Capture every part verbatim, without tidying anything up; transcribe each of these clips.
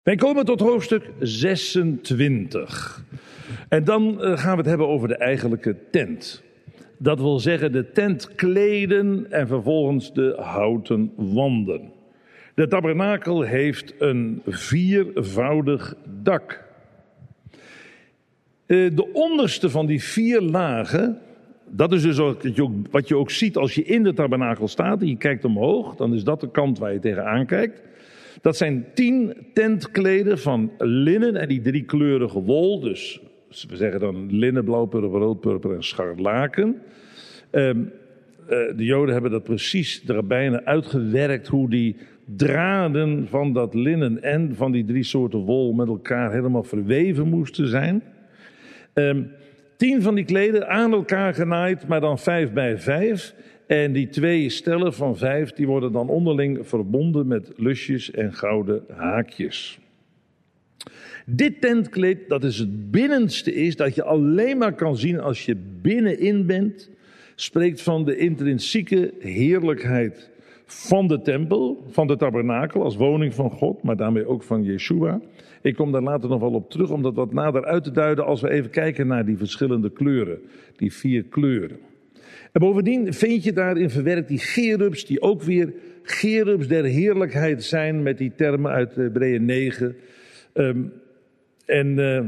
Wij komen tot hoofdstuk zesentwintig. En dan gaan we het hebben over de eigenlijke tent. Dat wil zeggen de tentkleden en vervolgens de houten wanden. De tabernakel heeft een viervoudig dak. De onderste van die vier lagen, dat is dus wat je ook ziet als je in de tabernakel staat en je kijkt omhoog, dan is dat de kant waar je tegenaan kijkt. Dat zijn tien tentkleden van linnen en die driekleurige wol. Dus we zeggen dan linnen, blauw, purper, rood, purper en scharlaken. Um, uh, de Joden hebben dat precies, de rabbijnen, uitgewerkt hoe die draden van dat linnen en van die drie soorten wol met elkaar helemaal verweven moesten zijn. Um, tien van die kleden aan elkaar genaaid, maar dan vijf bij vijf. En die twee stellen van vijf, die worden dan onderling verbonden met lusjes en gouden haakjes. Dit tentkleed, dat is het binnenste is, dat je alleen maar kan zien als je binnenin bent, spreekt van de intrinsieke heerlijkheid van de tempel, van de tabernakel als woning van God, maar daarmee ook van Yeshua. Ik kom daar later nog wel op terug om dat wat nader uit te duiden als we even kijken naar die verschillende kleuren, die vier kleuren. En bovendien vind je daarin verwerkt die cherubs, die ook weer cherubs der heerlijkheid zijn, met die termen uit Hebreeën negen. Um, en uh,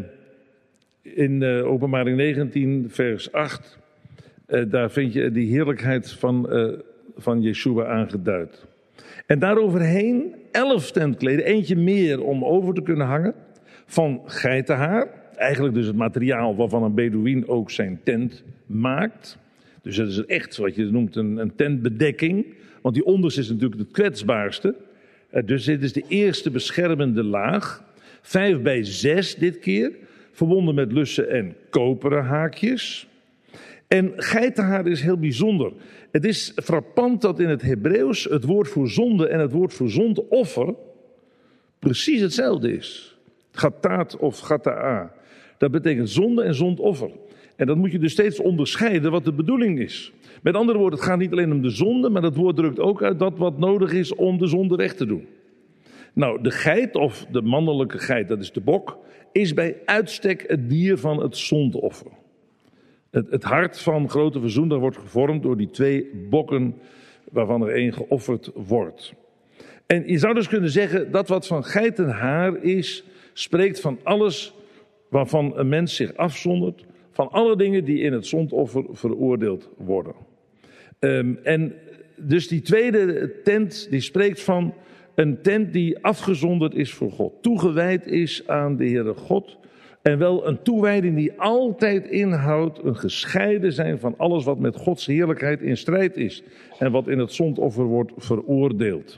in uh, Openbaring negentien, vers acht, uh, daar vind je die heerlijkheid van, uh, van Yeshua aangeduid. En daaroverheen elf tentkleden, eentje meer om over te kunnen hangen, van geitenhaar. Eigenlijk dus het materiaal waarvan een Bedouin ook zijn tent maakt. Dus dat is echt wat je noemt een, een tentbedekking. Want die onderste is natuurlijk het kwetsbaarste. Dus dit is de eerste beschermende laag. Vijf bij zes dit keer. Verbonden met lussen en koperen haakjes. En geitenhaar is heel bijzonder. Het is frappant dat in het Hebreeuws het woord voor zonde en het woord voor zondoffer precies hetzelfde is. Gataat of gata'a. Dat betekent zonde en zondoffer. En dat moet je dus steeds onderscheiden wat de bedoeling is. Met andere woorden, het gaat niet alleen om de zonde, maar het woord drukt ook uit dat wat nodig is om de zonde weg te doen. Nou, de geit, of de mannelijke geit, dat is de bok, is bij uitstek het dier van het zondoffer. Het, het hart van grote verzoener wordt gevormd door die twee bokken, waarvan er één geofferd wordt. En je zou dus kunnen zeggen, dat wat van geitenhaar is, spreekt van alles waarvan een mens zich afzondert, van alle dingen die in het zondoffer veroordeeld worden. Um, en dus die tweede tent, die spreekt van een tent die afgezonderd is voor God. Toegewijd is aan de Heere God. En wel een toewijding die altijd inhoudt een gescheiden zijn van alles wat met Gods heerlijkheid in strijd is. En wat in het zondoffer wordt veroordeeld.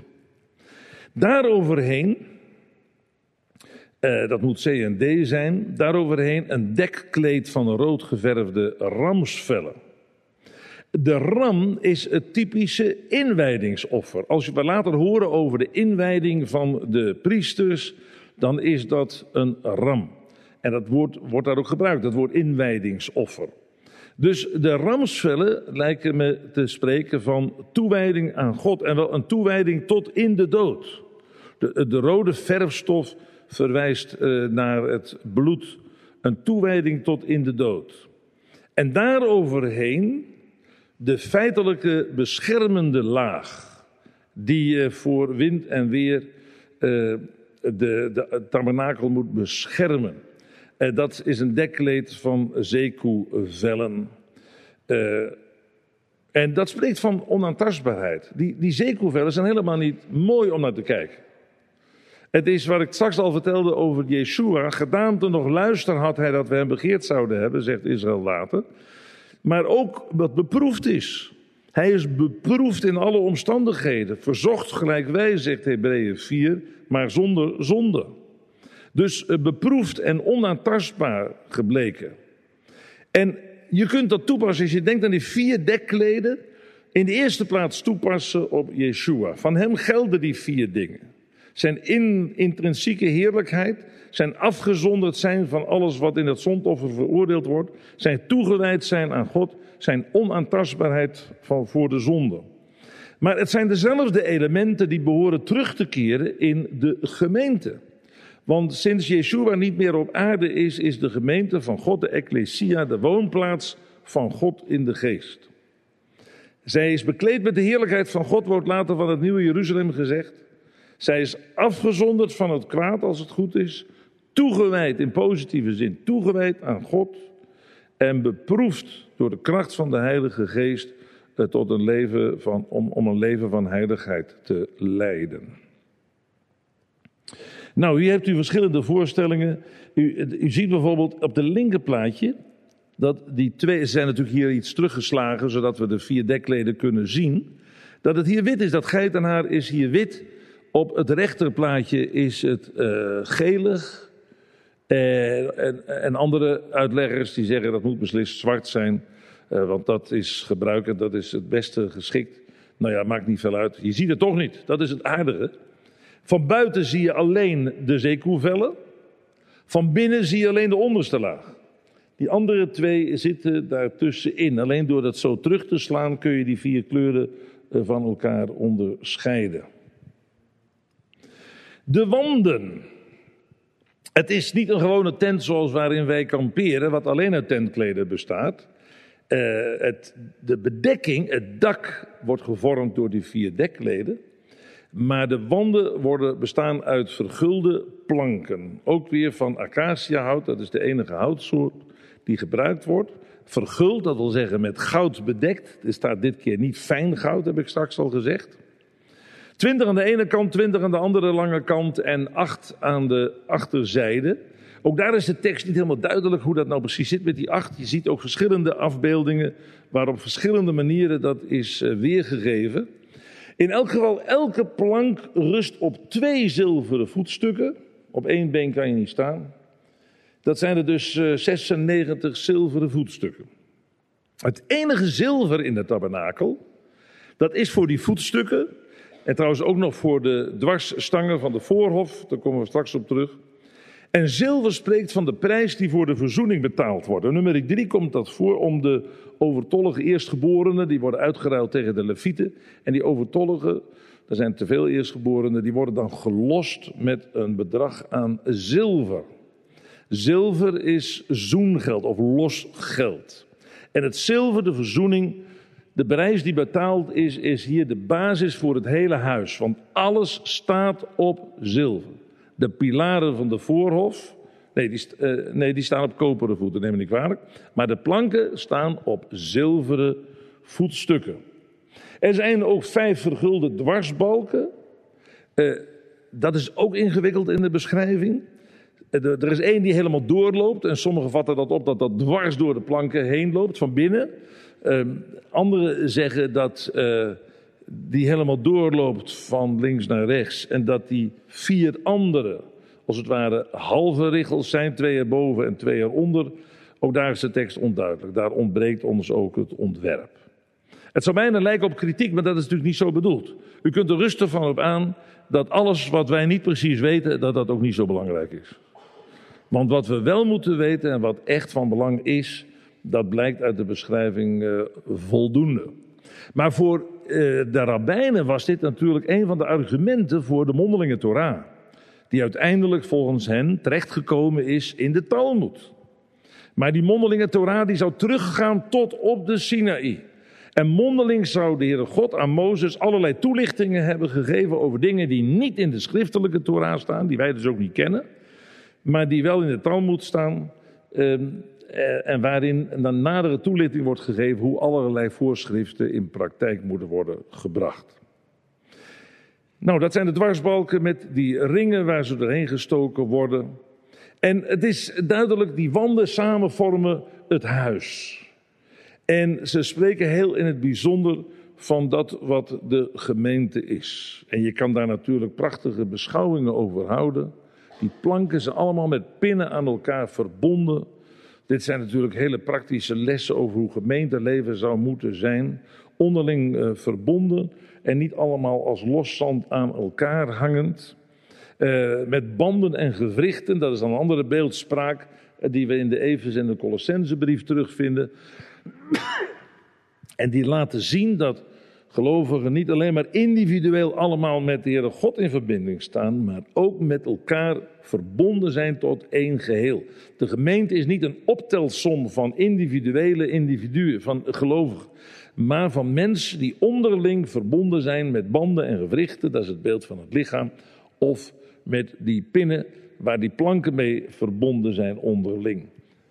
Daaroverheen, Uh, dat moet C en D zijn, daaroverheen een dekkleed van rood geverfde ramsvellen. De ram is het typische inwijdingsoffer. Als we later horen over de inwijding van de priesters, dan is dat een ram. En dat woord wordt daar ook gebruikt, dat woord inwijdingsoffer. Dus de ramsvellen lijken me te spreken van toewijding aan God en wel een toewijding tot in de dood. De, de rode verfstof verwijst uh, naar het bloed, een toewijding tot in de dood. En daaroverheen de feitelijke beschermende laag, die uh, voor wind en weer uh, de, de tabernakel moet beschermen. Uh, dat is een dekkleed van zeekoevellen. Uh, en dat spreekt van onaantastbaarheid. Die, die zeekoevellen zijn helemaal niet mooi om naar te kijken. Het is wat ik straks al vertelde over Yeshua. Gedaante nog luister had hij dat we hem begeerd zouden hebben, zegt Israël later. Maar ook wat beproefd is. Hij is beproefd in alle omstandigheden. Verzocht gelijk wij, zegt Hebreeën vier, maar zonder zonde. Dus beproefd en onaantastbaar gebleken. En je kunt dat toepassen als je denkt aan die vier dekkleden. In de eerste plaats toepassen op Yeshua. Van hem gelden die vier dingen. Zijn in, intrinsieke heerlijkheid, zijn afgezonderd zijn van alles wat in het zondoffer veroordeeld wordt, zijn toegewijd zijn aan God, zijn onaantastbaarheid van, voor de zonde. Maar het zijn dezelfde elementen die behoren terug te keren in de gemeente. Want sinds Yeshua niet meer op aarde is, is de gemeente van God, de Ecclesia, de woonplaats van God in de geest. Zij is bekleed met de heerlijkheid van God, wordt later van het nieuwe Jeruzalem gezegd. Zij is afgezonderd van het kwaad als het goed is, toegewijd in positieve zin, toegewijd aan God en beproefd door de kracht van de Heilige Geest eh, tot een leven van, om, om een leven van heiligheid te leiden. Nou, hier hebt u verschillende voorstellingen. U, u ziet bijvoorbeeld op de linkerplaatje dat die twee, ze zijn natuurlijk hier iets teruggeslagen, zodat we de vier dekleden kunnen zien. Dat het hier wit is, dat geitenhaar is hier wit. Op het rechterplaatje is het uh, gelig. Uh, en, en andere uitleggers die zeggen dat moet beslist zwart zijn. Uh, want dat is gebruik en dat is het beste geschikt. Nou ja, maakt niet veel uit. Je ziet het toch niet. Dat is het aardige. Van buiten zie je alleen de zeekoevellen. Van binnen zie je alleen de onderste laag. Die andere twee zitten daartussenin. Alleen door dat zo terug te slaan kun je die vier kleuren van elkaar onderscheiden. De wanden. Het is niet een gewone tent zoals waarin wij kamperen, wat alleen uit tentkleden bestaat. Uh, het, de bedekking, het dak, wordt gevormd door die vier dekkleden. Maar de wanden worden, bestaan uit vergulde planken. Ook weer van acaciahout, dat is de enige houtsoort die gebruikt wordt. Verguld, dat wil zeggen met goud bedekt. Er staat dit keer niet fijn goud, heb ik straks al gezegd. Twintig aan de ene kant, twintig aan de andere lange kant en acht aan de achterzijde. Ook daar is de tekst niet helemaal duidelijk hoe dat nou precies zit met die acht. Je ziet ook verschillende afbeeldingen waar op verschillende manieren dat is weergegeven. In elk geval, elke plank rust op twee zilveren voetstukken. Op één been kan je niet staan. Dat zijn er dus zesennegentig zilveren voetstukken. Het enige zilver in de tabernakel, dat is voor die voetstukken. En trouwens ook nog voor de dwarsstangen van de voorhof. Daar komen we straks op terug. En zilver spreekt van de prijs die voor de verzoening betaald wordt. In nummer drie komt dat voor om de overtollige eerstgeborenen. Die worden uitgeruild tegen de levieten. En die overtollige, er zijn te veel eerstgeborenen, die worden dan gelost met een bedrag aan zilver. Zilver is zoengeld of losgeld. En het zilver, de verzoening, de prijs die betaald is, is hier de basis voor het hele huis. Want alles staat op zilver. De pilaren van de voorhof, nee die, uh, nee, die staan op koperen voeten, neem me niet kwalijk. Maar de planken staan op zilveren voetstukken. Er zijn ook vijf vergulde dwarsbalken. Uh, dat is ook ingewikkeld in de beschrijving. Uh, er is één die helemaal doorloopt. En sommigen vatten dat op dat dat dwars door de planken heen loopt, van binnen. Uh, anderen zeggen dat uh, die helemaal doorloopt van links naar rechts. En dat die vier andere, als het ware, halve richels zijn. Twee erboven en twee eronder. Ook daar is de tekst onduidelijk. Daar ontbreekt ons ook het ontwerp. Het zou bijna lijken op kritiek, maar dat is natuurlijk niet zo bedoeld. U kunt er rustig van op aan dat alles wat wij niet precies weten, dat dat ook niet zo belangrijk is. Want wat we wel moeten weten en wat echt van belang is, dat blijkt uit de beschrijving uh, voldoende. Maar voor uh, de rabbijnen was dit natuurlijk een van de argumenten voor de mondelinge Torah. Die uiteindelijk volgens hen terechtgekomen is in de Talmud. Maar die mondelinge Torah die zou teruggaan tot op de Sinaï. En mondeling zou de Heere God aan Mozes allerlei toelichtingen hebben gegeven over dingen die niet in de schriftelijke Torah staan, die wij dus ook niet kennen, maar die wel in de Talmud staan. Uh, En waarin een nadere toelichting wordt gegeven hoe allerlei voorschriften in praktijk moeten worden gebracht. Nou, dat zijn de dwarsbalken met die ringen waar ze doorheen gestoken worden. En het is duidelijk, die wanden samen vormen het huis. En ze spreken heel in het bijzonder van dat wat de gemeente is. En je kan daar natuurlijk prachtige beschouwingen over houden. Die planken zijn allemaal met pinnen aan elkaar verbonden. Dit zijn natuurlijk hele praktische lessen over hoe gemeenteleven zou moeten zijn. Onderling uh, verbonden en niet allemaal als loszand aan elkaar hangend. Uh, met banden en gewrichten, dat is dan een andere beeldspraak uh, die we in de Efeze en de Colossensebrief terugvinden. En die laten zien dat gelovigen niet alleen maar individueel allemaal met de Heere God in verbinding staan, maar ook met elkaar verbonden zijn tot één geheel. De gemeente is niet een optelsom van individuele individuen, van gelovigen, maar van mensen die onderling verbonden zijn met banden en gewrichten, dat is het beeld van het lichaam, of met die pinnen waar die planken mee verbonden zijn onderling.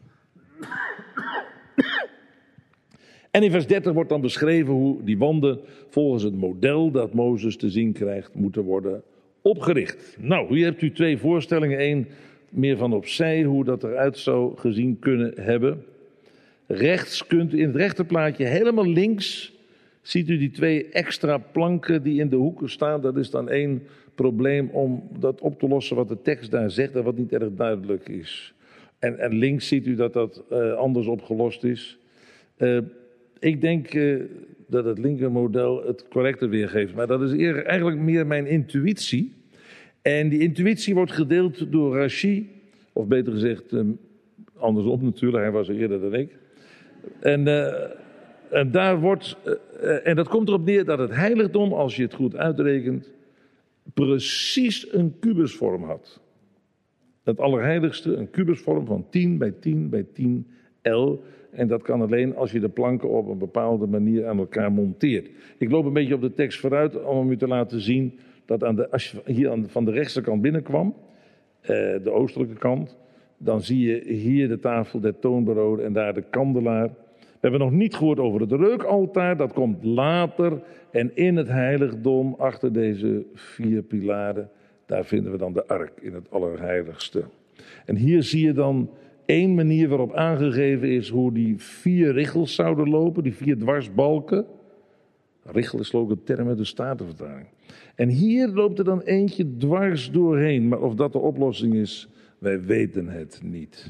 En in vers dertig wordt dan beschreven hoe die wanden volgens het model dat Mozes te zien krijgt moeten worden opgericht. Nou, hier hebt u twee voorstellingen. Eén meer van opzij, hoe dat eruit zou gezien kunnen hebben. Rechts kunt u in het rechterplaatje helemaal links, ziet u die twee extra planken die in de hoeken staan. Dat is dan één probleem om dat op te lossen wat de tekst daar zegt en wat niet erg duidelijk is. En, en links ziet u dat dat uh, anders opgelost is. Uh, ik denk uh, dat het linkermodel het correcte weergeeft. Maar dat is eer, eigenlijk meer mijn intuïtie. En die intuïtie wordt gedeeld door Rashi. Of beter gezegd, um, andersom natuurlijk. Hij was er eerder dan ik. En, uh, en daar wordt... Uh, uh, en dat komt erop neer dat het heiligdom, als je het goed uitrekent, precies een kubusvorm had. Het allerheiligste, een kubusvorm van tien bij tien bij tien L. En dat kan alleen als je de planken op een bepaalde manier aan elkaar monteert. Ik loop een beetje op de tekst vooruit om u te laten zien dat aan de, als je hier aan de, van de rechterkant binnenkwam, eh, de oostelijke kant, dan zie je hier de tafel der toonbroden en daar de kandelaar. We hebben nog niet gehoord over het reukaltaar, dat komt later. En in het heiligdom, achter deze vier pilaren, daar vinden we dan de ark in het allerheiligste. En hier zie je dan één manier waarop aangegeven is hoe die vier richels zouden lopen, die vier dwarsbalken. Richel is ook een term uit de Statenvertaling. En hier loopt er dan eentje dwars doorheen, maar of dat de oplossing is, wij weten het niet.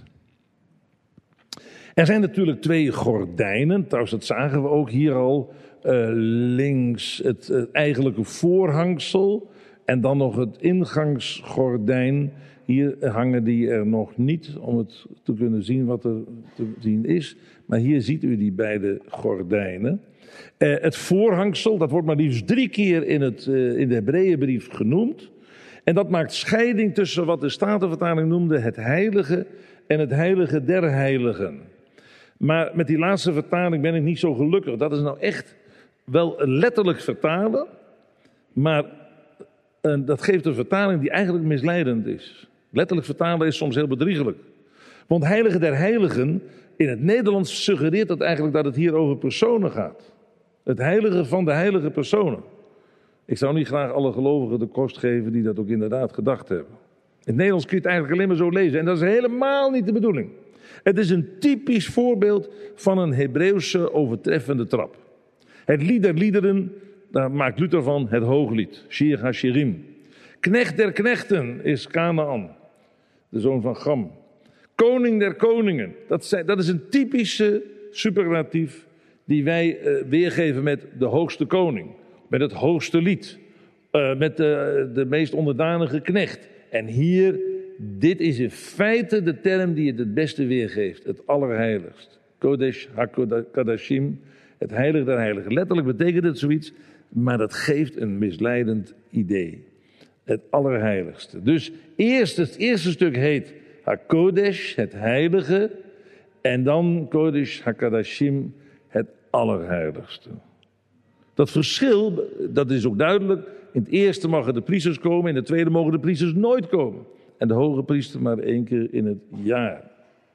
Er zijn natuurlijk twee gordijnen, trouwens dat zagen we ook hier al, uh, links het uh, eigenlijke voorhangsel en dan nog het ingangsgordijn. Hier hangen die er nog niet om het te kunnen zien wat er te zien is, maar hier ziet u die beide gordijnen. Uh, het voorhangsel, dat wordt maar liefst drie keer in, het, uh, in de Hebreeënbrief genoemd. En dat maakt scheiding tussen wat de Statenvertaling noemde het heilige en het heilige der heiligen. Maar met die laatste vertaling ben ik niet zo gelukkig. Dat is nou echt wel een letterlijk vertalen, maar uh, dat geeft een vertaling die eigenlijk misleidend is. Letterlijk vertalen is soms heel bedriegelijk. Want heilige der heiligen, in het Nederlands suggereert dat eigenlijk dat het hier over personen gaat. Het heilige van de heilige personen. Ik zou niet graag alle gelovigen de kost geven die dat ook inderdaad gedacht hebben. In het Nederlands kun je het eigenlijk alleen maar zo lezen. En dat is helemaal niet de bedoeling. Het is een typisch voorbeeld van een Hebreeuwse overtreffende trap. Het lied der liederen, daar maakt Luther van het hooglied. Shir HaShirim. Knecht der knechten is Kanaan, de zoon van Gam. Koning der koningen, dat, zijn, dat is een typische superlatief die wij uh, weergeven met de hoogste koning. Met het hoogste lied. Uh, met de, de meest onderdanige knecht. En hier, dit is in feite de term die het het beste weergeeft. Het allerheiligst. Kodesh HaKodashim. Het heilige der heiligen. Letterlijk betekent het zoiets, maar dat geeft een misleidend idee. Het allerheiligste. Dus eerst, het eerste stuk heet HaKodesh, het heilige. En dan Kodesh HaKodashim, het allerheiligste. Dat verschil, dat is ook duidelijk. In het eerste mogen de priesters komen, in het tweede mogen de priesters nooit komen. En de hoge priester maar één keer in het jaar.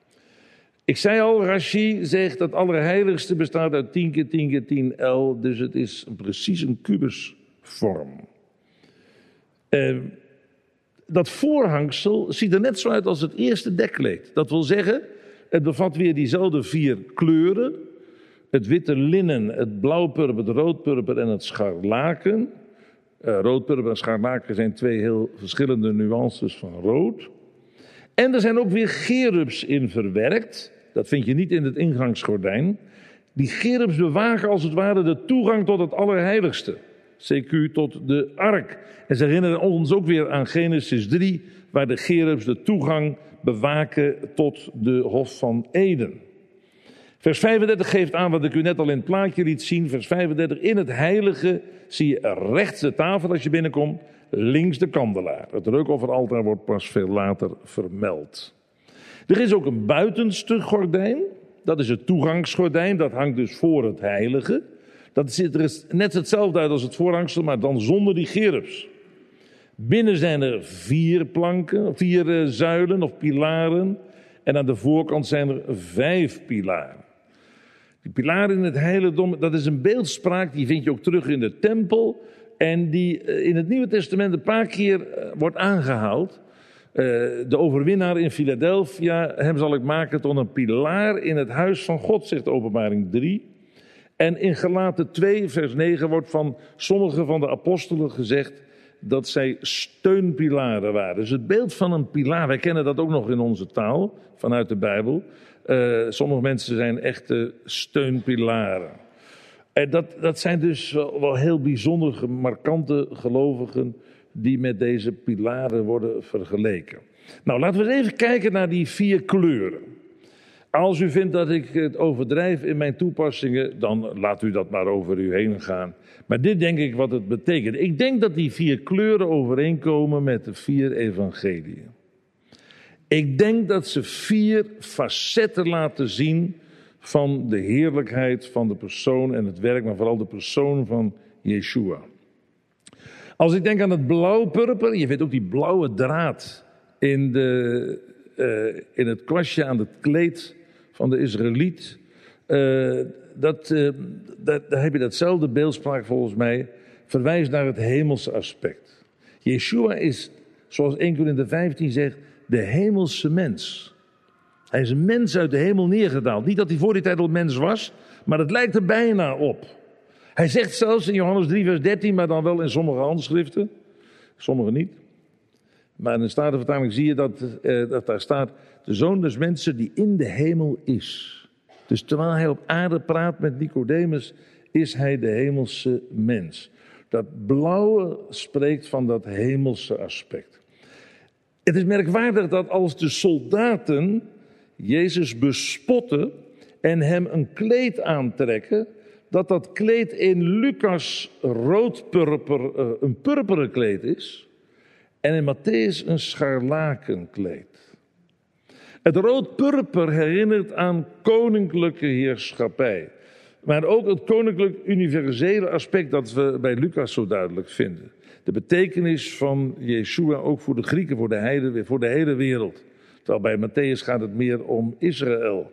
Ik zei al, Rashi zegt dat het allerheiligste bestaat uit tien keer tien keer tien L. Dus het is precies een kubusvorm. Uh, dat voorhangsel ziet er net zo uit als het eerste dekkleed. Dat wil zeggen, het bevat weer diezelfde vier kleuren. Het witte linnen, het blauwpurper, het roodpurper en het scharlaken. Uh, roodpurper en scharlaken zijn twee heel verschillende nuances van rood. En er zijn ook weer gerubs in verwerkt. Dat vind je niet in het ingangsgordijn. Die gerubs bewaken als het ware de toegang tot het allerheiligste. C Q tot de ark. En ze herinneren ons ook weer aan Genesis drie, waar de gerubs de toegang bewaken tot de Hof van Eden. Vers vijfendertig geeft aan wat ik u net al in het plaatje liet zien. Vers vijfendertig, in het heilige zie je rechts de tafel als je binnenkomt, links de kandelaar. Het reukofferaltaar wordt pas veel later vermeld. Er is ook een buitenstuk gordijn, dat is het toegangsgordijn, dat hangt dus voor het heilige. Dat ziet er net hetzelfde uit als het voorhangsel, maar dan zonder die gerubs. Binnen zijn er vier planken, vier uh, zuilen of pilaren. En aan de voorkant zijn er vijf pilaren. Die pilaren in het heiligdom, dat is een beeldspraak, die vind je ook terug in de tempel. En die uh, in het Nieuwe Testament een paar keer uh, wordt aangehaald. Uh, de overwinnaar in Philadelphia, hem zal ik maken tot een pilaar in het huis van God, zegt Openbaring drie. En in Galaten twee, vers negen wordt van sommige van de apostelen gezegd dat zij steunpilaren waren. Dus het beeld van een pilaar, wij kennen dat ook nog in onze taal, vanuit de Bijbel. Uh, sommige mensen zijn echte steunpilaren. En dat, dat zijn dus wel, wel heel bijzondere, markante gelovigen die met deze pilaren worden vergeleken. Nou, laten we eens even kijken naar die vier kleuren. Als u vindt dat ik het overdrijf in mijn toepassingen, dan laat u dat maar over u heen gaan. Maar dit denk ik wat het betekent. Ik denk dat die vier kleuren overeenkomen met de vier evangeliën. Ik denk dat ze vier facetten laten zien van de heerlijkheid van de persoon en het werk, maar vooral de persoon van Yeshua. Als ik denk aan het blauw-purper, je weet ook die blauwe draad in, de, uh, in het kwastje aan het kleed van de Israëliet. Uh, dat, uh, dat, daar heb je datzelfde beeldspraak volgens mij, verwijst naar het hemelse aspect. Yeshua is, zoals Eerste Korinthe vijftien zegt, de hemelse mens. Hij is een mens uit de hemel neergedaald. Niet dat hij voor die tijd al mens was, maar het lijkt er bijna op. Hij zegt zelfs in Johannes drie vers dertien, maar dan wel in sommige handschriften, sommige niet. Maar in de Statenvertaling zie je dat, eh, dat daar staat, de Zoon des Mensen die in de hemel is. Dus terwijl hij op aarde praat met Nicodemus, is hij de hemelse mens. Dat blauwe spreekt van dat hemelse aspect. Het is merkwaardig dat als de soldaten Jezus bespotten en hem een kleed aantrekken, dat dat kleed in Lucas rood-purper, uh, een purperen kleed is en in Matthäus een scharlakenkleed. Het rood-purper herinnert aan koninklijke heerschappij, maar ook het koninklijk universele aspect dat we bij Lucas zo duidelijk vinden. De betekenis van Yeshua ook voor de Grieken, voor de, heide, voor de hele wereld. Terwijl bij Matthäus gaat het meer om Israël.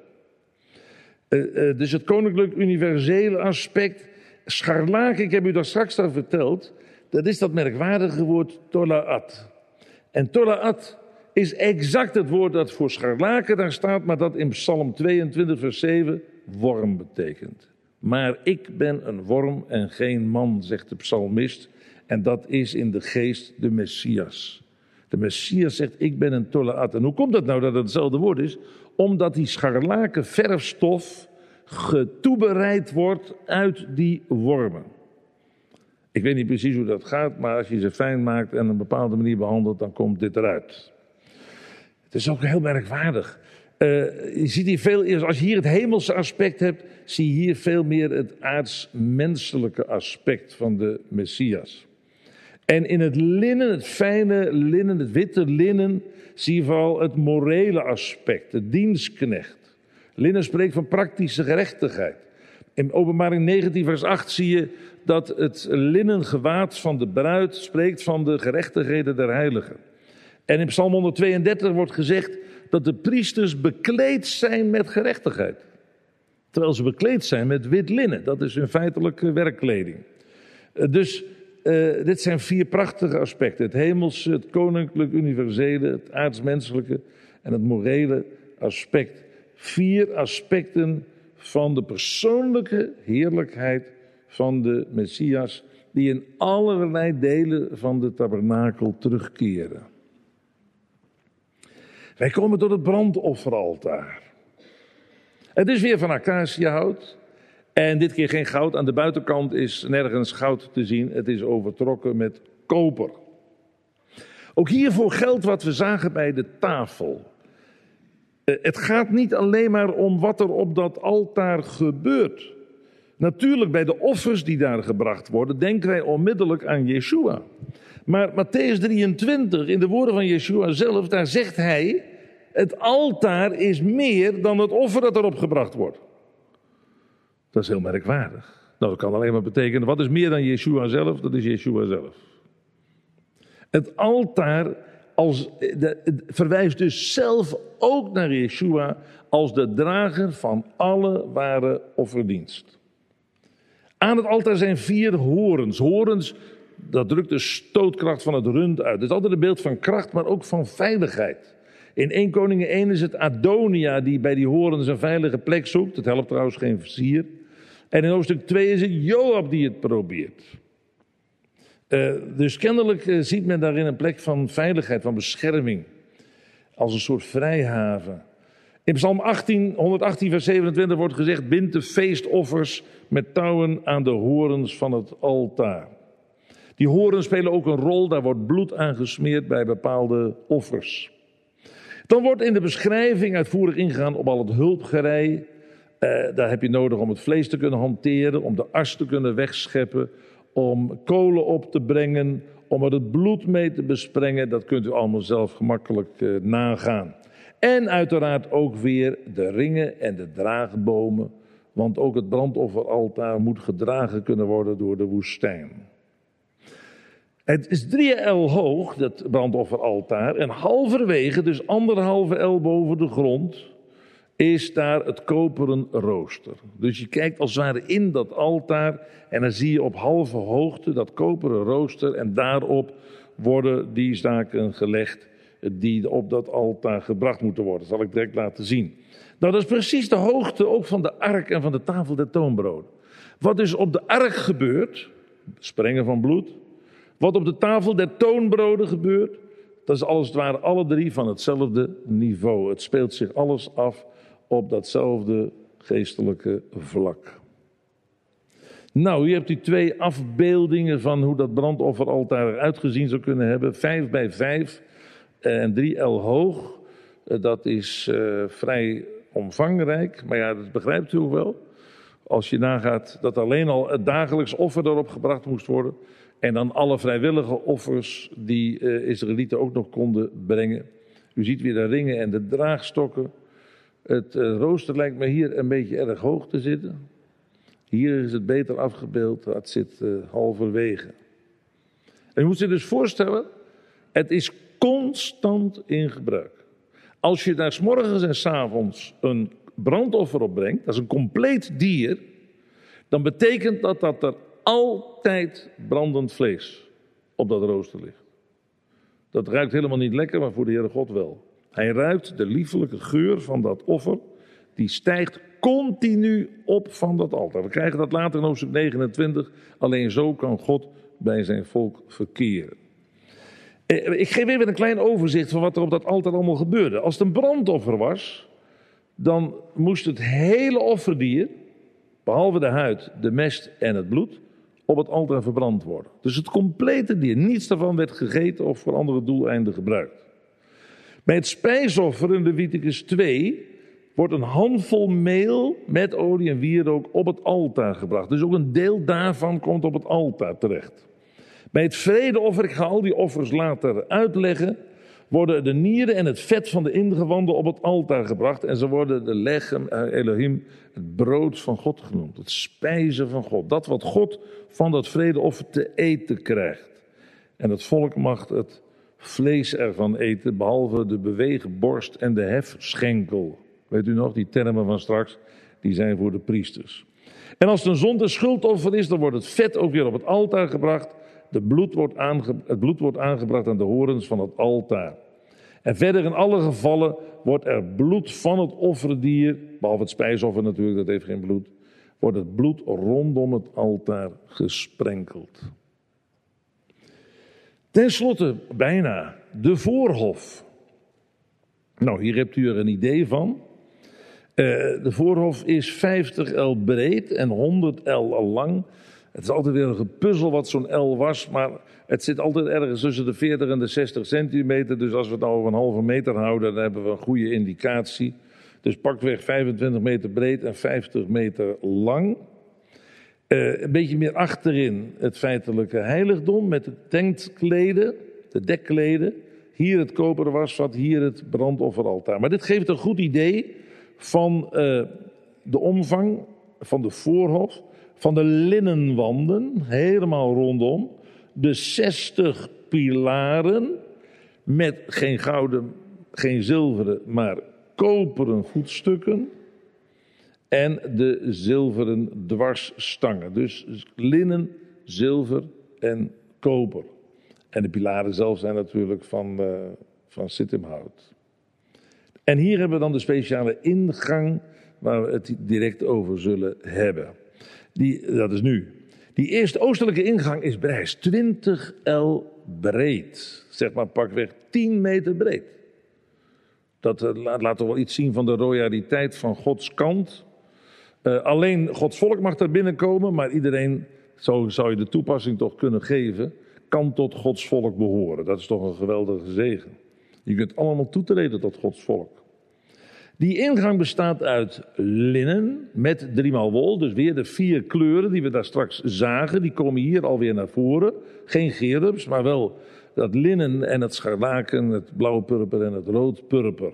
Uh, uh, dus het koninklijk universele aspect. Scharlaken, ik heb u dat straks al verteld. Dat is dat merkwaardige woord tolaat. En tolaat is exact het woord dat voor scharlaken daar staat, maar dat in Psalm tweeëntwintig vers zeven worm betekent. Maar ik ben een worm en geen man, zegt de psalmist. En dat is in de geest de Messias. De Messias zegt, ik ben een tolaat. En hoe komt dat nou dat het hetzelfde woord is? Omdat die scharlaken verfstof getoebereid wordt uit die wormen. Ik weet niet precies hoe dat gaat, maar als je ze fijn maakt en op een bepaalde manier behandelt, dan komt dit eruit. Het is ook heel merkwaardig. Uh, je ziet hier veel, als je hier het hemelse aspect hebt, zie je hier veel meer het aardsmenselijke aspect van de Messias. En in het linnen, het fijne linnen, het witte linnen, zie je vooral het morele aspect, de dienstknecht. Linnen spreekt van praktische gerechtigheid. In Openbaring negentien vers acht zie je dat het linnen gewaad van de bruid spreekt van de gerechtigheden der heiligen. En in Psalm honderdtweeëndertig wordt gezegd dat de priesters bekleed zijn met gerechtigheid. Terwijl ze bekleed zijn met wit linnen. Dat is hun feitelijke werkkleding. Dus uh, dit zijn vier prachtige aspecten. Het hemelse, het koninklijk universele, het aardsmenselijke en het morele aspect. Vier aspecten van de persoonlijke heerlijkheid van de Messias, die in allerlei delen van de tabernakel terugkeren. Wij komen tot het brandofferaltaar. Het is weer van acaciahout. En dit keer geen goud. Aan de buitenkant is nergens goud te zien. Het is overtrokken met koper. Ook hiervoor geldt wat we zagen bij de tafel. Uh, het gaat niet alleen maar om wat er op dat altaar gebeurt. Natuurlijk, bij de offers die daar gebracht worden, denken wij onmiddellijk aan Yeshua. Maar Mattheüs drieëntwintig, in de woorden van Yeshua zelf, daar zegt hij: het altaar is meer dan het offer dat erop gebracht wordt. Dat is heel merkwaardig. Nou, dat kan alleen maar betekenen, wat is meer dan Yeshua zelf? Dat is Yeshua zelf. Het altaar als, de, verwijst dus zelf ook naar Yeshua als de drager van alle ware offerdienst. Aan het altaar zijn vier horens. Horens, dat drukt de stootkracht van het rund uit. Het is altijd een beeld van kracht, maar ook van veiligheid. In Eerste Koningen één is het Adonia die bij die horens een veilige plek zoekt. Het helpt trouwens geen versier. En in hoofdstuk twee is het Joab die het probeert. Uh, dus kennelijk uh, ziet men daarin een plek van veiligheid, van bescherming. Als een soort vrijhaven. In Psalm achttien, honderdachttien vers zevenentwintig wordt gezegd: bind de feestoffers met touwen aan de horens van het altaar. Die horens spelen ook een rol, daar wordt bloed aan gesmeerd bij bepaalde offers. Dan wordt in de beschrijving uitvoerig ingegaan op al het hulpgerei. Uh, daar heb je nodig om het vlees te kunnen hanteren, om de as te kunnen wegscheppen, om kolen op te brengen, om er het bloed mee te besprengen. Dat kunt u allemaal zelf gemakkelijk uh, nagaan. En uiteraard ook weer de ringen en de draagbomen, want ook het brandofferaltaar moet gedragen kunnen worden door de woestijn. Het is drie el hoog, dat brandofferaltaar, en halverwege, dus anderhalve el boven de grond, is daar het koperen rooster. Dus je kijkt als het ware in dat altaar en dan zie je op halve hoogte dat koperen rooster en daarop worden die zaken gelegd die op dat altaar gebracht moeten worden. Dat zal ik direct laten zien. Nou, dat is precies de hoogte ook van de ark en van de tafel der toonbroden. Wat dus op de ark gebeurt, sprengen van bloed, wat op de tafel der toonbroden gebeurt, dat is als het ware alle drie van hetzelfde niveau. Het speelt zich alles af op datzelfde geestelijke vlak. Nou, hier hebt u twee afbeeldingen van hoe dat brandofferaltaar eruit gezien zou kunnen hebben. Vijf bij vijf en drie el hoog. Dat is uh, vrij omvangrijk, maar ja, dat begrijpt u ook wel. Als je nagaat dat alleen al het dagelijks offer erop gebracht moest worden. En dan alle vrijwillige offers die uh, Israëlieten ook nog konden brengen. U ziet weer de ringen en de draagstokken. Het uh, rooster lijkt me hier een beetje erg hoog te zitten. Hier is het beter afgebeeld, het zit uh, halverwege. En je moet je dus voorstellen, het is constant in gebruik. Als je daar 's morgens en 's avonds een brandoffer opbrengt, dat is een compleet dier, dan betekent dat dat er altijd brandend vlees op dat rooster ligt. Dat ruikt helemaal niet lekker, maar voor de Heere God wel. Hij ruikt de liefelijke geur van dat offer, die stijgt continu op van dat altaar. We krijgen dat later in hoofdstuk negenentwintig. Alleen zo kan God bij zijn volk verkeren. Ik geef even een klein overzicht van wat er op dat altaar allemaal gebeurde. Als het een brandoffer was, dan moest het hele offerdier, behalve de huid, de mest en het bloed, op het altaar verbrand worden. Dus het complete dier, niets daarvan werd gegeten of voor andere doeleinden gebruikt. Bij het spijsoffer in Leviticus twee wordt een handvol meel met olie en wierook op het altaar gebracht. Dus ook een deel daarvan komt op het altaar terecht. Bij het vredeoffer, ik ga al die offers later uitleggen, worden de nieren en het vet van de ingewanden op het altaar gebracht. En ze worden de lechem Elohim, het brood van God genoemd. Het spijzen van God. Dat wat God van dat vredeoffer te eten krijgt. En het volk mag het vlees ervan eten, behalve de bewegen borst en de hefschenkel. Weet u nog, die termen van straks, die zijn voor de priesters. En als het een zonde schuldoffer is, dan wordt het vet ook weer op het altaar gebracht. De bloed wordt aange, het bloed wordt aangebracht aan de horens van het altaar. En verder in alle gevallen wordt er bloed van het offerdier, behalve het spijsoffer natuurlijk, dat heeft geen bloed, wordt het bloed rondom het altaar gesprenkeld. Ten slotte, bijna, de voorhof. Nou, hier hebt u er een idee van. Uh, de voorhof is vijftig el breed en honderd el lang. Het is altijd weer een gepuzzel wat zo'n L was, maar het zit altijd ergens tussen de veertig en de zestig centimeter. Dus als we het nou over een halve meter houden, dan hebben we een goede indicatie. Dus pakweg vijfentwintig meter breed en vijftig meter lang. Uh, een beetje meer achterin het feitelijke heiligdom met de tentkleden, de dekkleden. Hier het koperen wasvat, hier het brandofferaltaar. Maar dit geeft een goed idee van uh, de omvang van de voorhof, van de linnenwanden, helemaal rondom. De zestig pilaren met geen gouden, geen zilveren, maar koperen voetstukken. En de zilveren dwarsstangen. Dus linnen, zilver en koper. En de pilaren zelf zijn natuurlijk van, uh, van sittimhout. En hier hebben we dan de speciale ingang waar we het direct over zullen hebben. Die, dat is nu. Die eerste oostelijke ingang is bereis twintig el breed. Zeg maar pakweg tien meter breed. Dat uh, laat, laat toch wel iets zien van de royaliteit van Gods kant. Uh, alleen Gods volk mag daar binnenkomen, maar iedereen, zo zou je de toepassing toch kunnen geven, kan tot Gods volk behoren. Dat is toch een geweldige zegen. Je kunt allemaal toetreden tot Gods volk. Die ingang bestaat uit linnen met driemaal wol, dus weer de vier kleuren die we daar straks zagen, die komen hier alweer naar voren. Geen gerubs, maar wel dat linnen en het scharlaken, het blauw purper en het rood purper.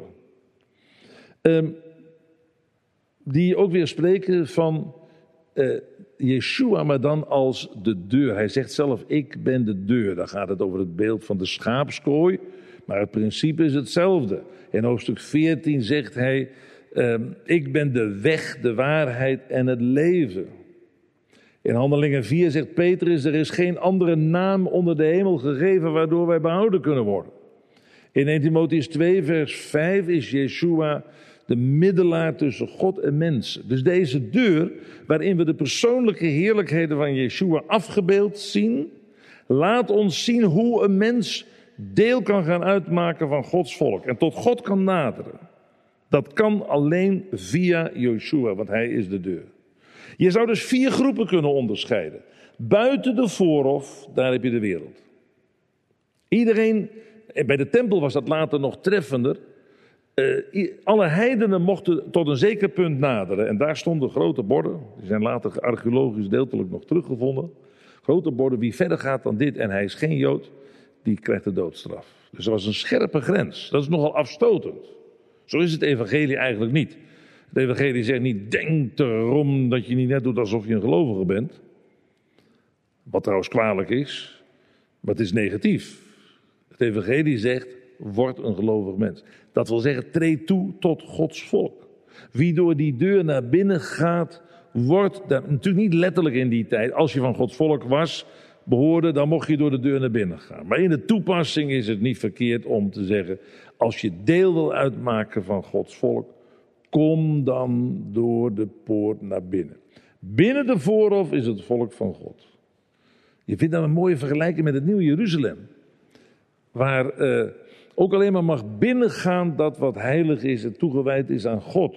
Um, Die ook weer spreken van uh, Yeshua, maar dan als de deur. Hij zegt zelf, ik ben de deur. Dan gaat het over het beeld van de schaapskooi. Maar het principe is hetzelfde. In hoofdstuk veertien zegt hij, uh, ik ben de weg, de waarheid en het leven. In Handelingen vier zegt Petrus, er is geen andere naam onder de hemel gegeven waardoor wij behouden kunnen worden. In eerste Timotheüs twee vers vijf is Yeshua de middelaar tussen God en mensen. Dus deze deur, waarin we de persoonlijke heerlijkheden van Yeshua afgebeeld zien, laat ons zien hoe een mens deel kan gaan uitmaken van Gods volk en tot God kan naderen. Dat kan alleen via Yeshua, want hij is de deur. Je zou dus vier groepen kunnen onderscheiden. Buiten de voorhof, daar heb je de wereld. Iedereen, bij de tempel was dat later nog treffender. Uh, alle heidenen mochten tot een zeker punt naderen. En daar stonden grote borden. Die zijn later archeologisch deeltelijk nog teruggevonden. Grote borden, wie verder gaat dan dit en hij is geen Jood, die krijgt de doodstraf. Dus er was een scherpe grens. Dat is nogal afstotend. Zo is het evangelie eigenlijk niet. Het evangelie zegt niet, denk erom dat je niet net doet alsof je een gelovige bent. Wat trouwens kwalijk is, maar het is negatief. Het evangelie zegt, word een gelovig mens. Dat wil zeggen, treed toe tot Gods volk. Wie door die deur naar binnen gaat, wordt, dat, natuurlijk niet letterlijk in die tijd, als je van Gods volk was, behoorde, dan mocht je door de deur naar binnen gaan. Maar in de toepassing is het niet verkeerd om te zeggen, als je deel wil uitmaken van Gods volk, kom dan door de poort naar binnen. Binnen de voorhof is het volk van God. Je vindt dan een mooie vergelijking met het Nieuwe Jeruzalem. Waar uh, ook alleen maar mag binnengaan dat wat heilig is en toegewijd is aan God.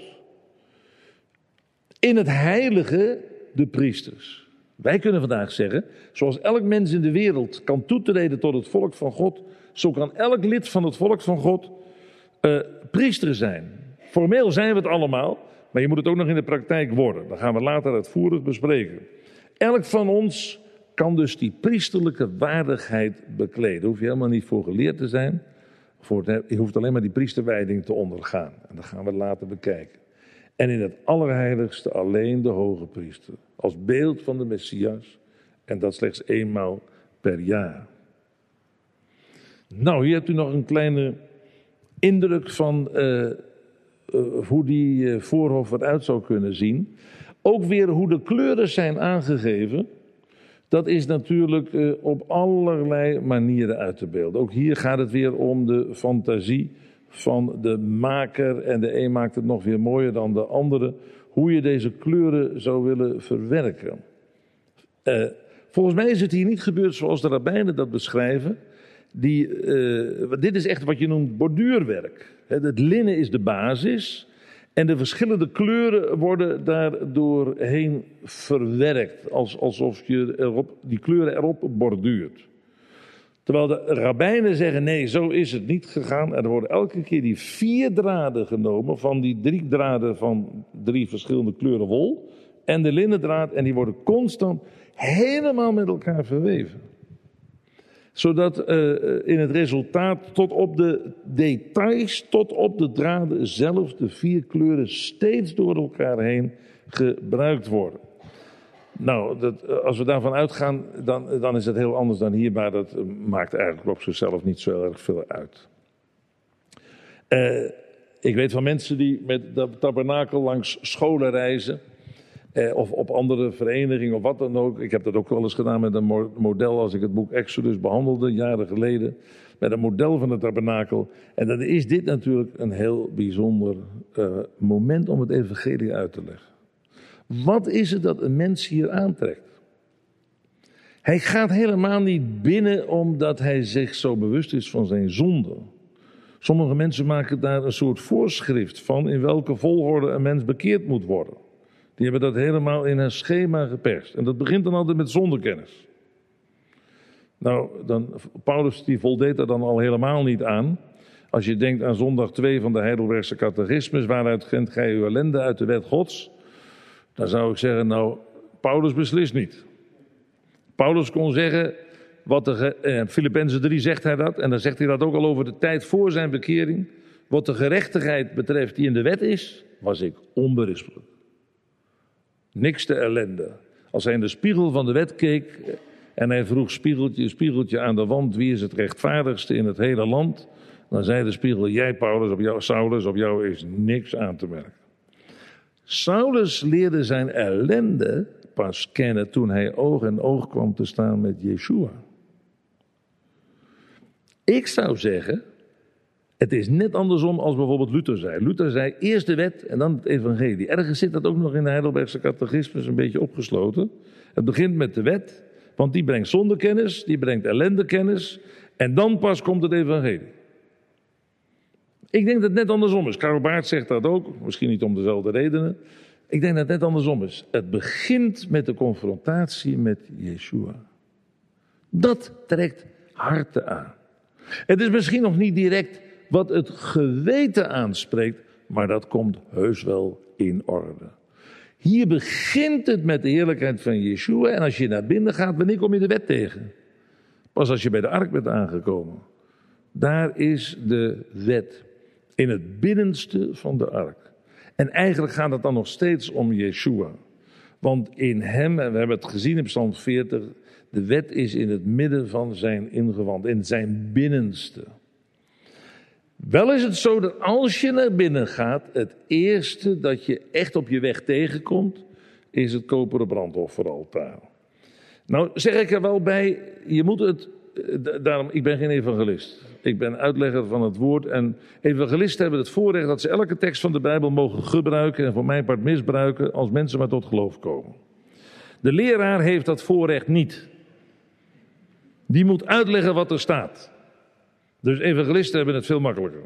In het heilige de priesters. Wij kunnen vandaag zeggen, zoals elk mens in de wereld kan toetreden tot het volk van God, zo kan elk lid van het volk van God uh, priester zijn. Formeel zijn we het allemaal, maar je moet het ook nog in de praktijk worden. Dat gaan we later uitvoerig bespreken. Elk van ons kan dus die priesterlijke waardigheid bekleden. Daar hoef je helemaal niet voor geleerd te zijn. Voor het, je hoeft alleen maar die priesterwijding te ondergaan. En dat gaan we later bekijken. En in het allerheiligste alleen de hoge priester. Als beeld van de Messias. En dat slechts eenmaal per jaar. Nou, hier hebt u nog een kleine indruk van uh, uh, hoe die uh, voorhof eruit zou kunnen zien. Ook weer hoe de kleuren zijn aangegeven. Dat is natuurlijk uh, op allerlei manieren uit te beelden. Ook hier gaat het weer om de fantasie van de maker. En de een maakt het nog weer mooier dan de andere. Hoe je deze kleuren zou willen verwerken. Uh, volgens mij is het hier niet gebeurd zoals de rabbijnen dat beschrijven. Die, uh, dit is echt wat je noemt borduurwerk. Het linnen is de basis. En de verschillende kleuren worden daar doorheen verwerkt. Als, alsof je erop, die kleuren erop borduurt. Terwijl de rabbijnen zeggen, nee, zo is het niet gegaan. Er worden elke keer die vier draden genomen van die drie draden van drie verschillende kleuren wol. En de linnendraad, en die worden constant helemaal met elkaar verweven. Zodat uh, in het resultaat tot op de details, tot op de draden zelf, de vier kleuren steeds door elkaar heen gebruikt worden. Nou, dat, als we daarvan uitgaan, dan, dan is het heel anders dan hier, maar dat maakt eigenlijk op zichzelf niet zo erg veel uit. Uh, ik weet van mensen die met de tabernakel langs scholen reizen, eh, of op andere verenigingen of wat dan ook. Ik heb dat ook wel eens gedaan met een model als ik het boek Exodus behandelde, jaren geleden. Met een model van de tabernakel. En dan is dit natuurlijk een heel bijzonder uh, moment om het evangelie uit te leggen. Wat is het dat een mens hier aantrekt? Hij gaat helemaal niet binnen omdat hij zich zo bewust is van zijn zonde. Sommige mensen maken daar een soort voorschrift van in welke volgorde een mens bekeerd moet worden. Die hebben dat helemaal in een schema geperst. En dat begint dan altijd met zondekennis. Nou, dan, Paulus die voldeed er dan al helemaal niet aan. Als je denkt aan zondag twee van de Heidelbergse catechismus, waaruit kent gij uw ellende uit de wet Gods, dan zou ik zeggen, nou, Paulus beslist niet. Paulus kon zeggen, wat de, eh, Filippenzen drie zegt hij dat, en dan zegt hij dat ook al over de tijd voor zijn bekering. Wat de gerechtigheid betreft die in de wet is, was ik onberispelijk. Niks te ellende. Als hij in de spiegel van de wet keek en hij vroeg spiegeltje, spiegeltje aan de wand, wie is het rechtvaardigste in het hele land? Dan zei de spiegel, jij Paulus, op jou, Saulus, op jou is niks aan te merken. Saulus leerde zijn ellende pas kennen toen hij oog in oog kwam te staan met Yeshua. Ik zou zeggen, het is net andersom als bijvoorbeeld Luther zei. Luther zei eerst de wet en dan het evangelie. Ergens zit dat ook nog in de Heidelbergse catechismus een beetje opgesloten. Het begint met de wet, want die brengt zondekennis, die brengt ellendekennis en dan pas komt het evangelie. Ik denk dat het net andersom is. Karl Barth zegt dat ook, misschien niet om dezelfde redenen. Ik denk dat het net andersom is. Het begint met de confrontatie met Yeshua. Dat trekt harten aan. Het is misschien nog niet direct wat het geweten aanspreekt, maar dat komt heus wel in orde. Hier begint het met de heerlijkheid van Yeshua en als je naar binnen gaat, wanneer kom je de wet tegen? Pas als je bij de ark bent aangekomen. Daar is de wet. In het binnenste van de ark. En eigenlijk gaat het dan nog steeds om Yeshua. Want in hem, en we hebben het gezien in Psalm veertig, de wet is in het midden van zijn ingewand, in zijn binnenste. Wel is het zo dat als je naar binnen gaat, het eerste dat je echt op je weg tegenkomt, is het koperen brandofferaltaar. Nou zeg ik er wel bij, je moet het, daarom, ik ben geen evangelist. Ik ben uitlegger van het woord en evangelisten hebben het voorrecht dat ze elke tekst van de Bijbel mogen gebruiken en voor mijn part misbruiken als mensen maar tot geloof komen. De leraar heeft dat voorrecht niet. Die moet uitleggen wat er staat. Dus evangelisten hebben het veel makkelijker.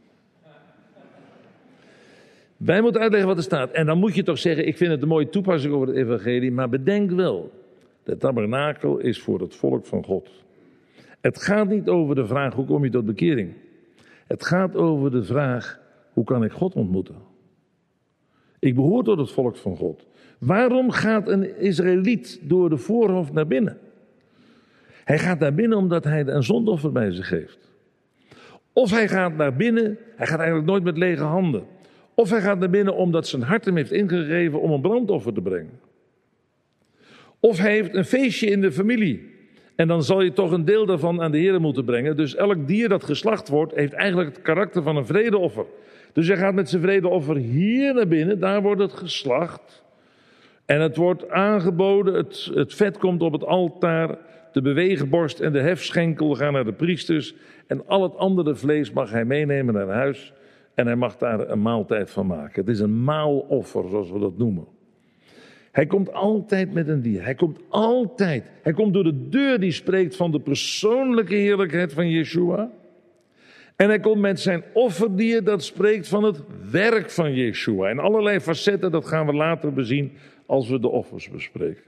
Wij moeten uitleggen wat er staat. En dan moet je toch zeggen, ik vind het een mooie toepassing over het evangelie, maar bedenk wel, de tabernakel is voor het volk van God. Het gaat niet over de vraag, hoe kom je tot bekering? Het gaat over de vraag, hoe kan ik God ontmoeten? Ik behoor tot het volk van God. Waarom gaat een Israëliet door de voorhof naar binnen? Hij gaat naar binnen omdat hij een zondoffer bij zich heeft. Of hij gaat naar binnen, hij gaat eigenlijk nooit met lege handen. Of hij gaat naar binnen omdat zijn hart hem heeft ingegeven om een brandoffer te brengen. Of hij heeft een feestje in de familie. En dan zal je toch een deel daarvan aan de Heer moeten brengen. Dus elk dier dat geslacht wordt, heeft eigenlijk het karakter van een vredeoffer. Dus hij gaat met zijn vredeoffer hier naar binnen, daar wordt het geslacht. En het wordt aangeboden, het, het vet komt op het altaar, de beweegborst en de hefschenkel gaan naar de priesters. En al het andere vlees mag hij meenemen naar huis. En hij mag daar een maaltijd van maken. Het is een maaloffer, zoals we dat noemen. Hij komt altijd met een dier. Hij komt altijd. Hij komt door de deur die spreekt van de persoonlijke heerlijkheid van Yeshua. En hij komt met zijn offerdier, dat spreekt van het werk van Yeshua. En allerlei facetten, dat gaan we later bezien als we de offers bespreken.